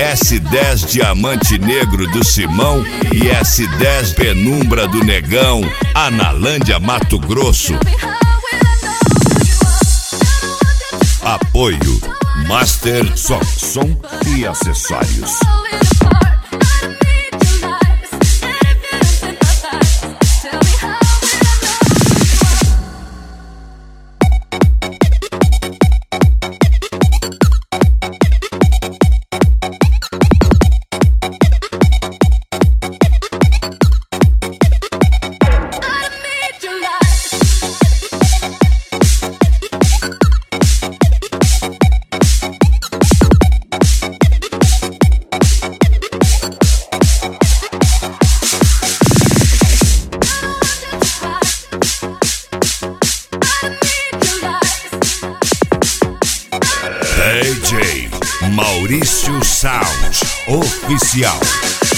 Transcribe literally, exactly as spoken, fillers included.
S dez Diamante Negro do Simão e S dez Penumbra do Negão, Analândia, Mato Grosso. Apoio Master Som, som e acessórios. D J Maurício Sound Oficial.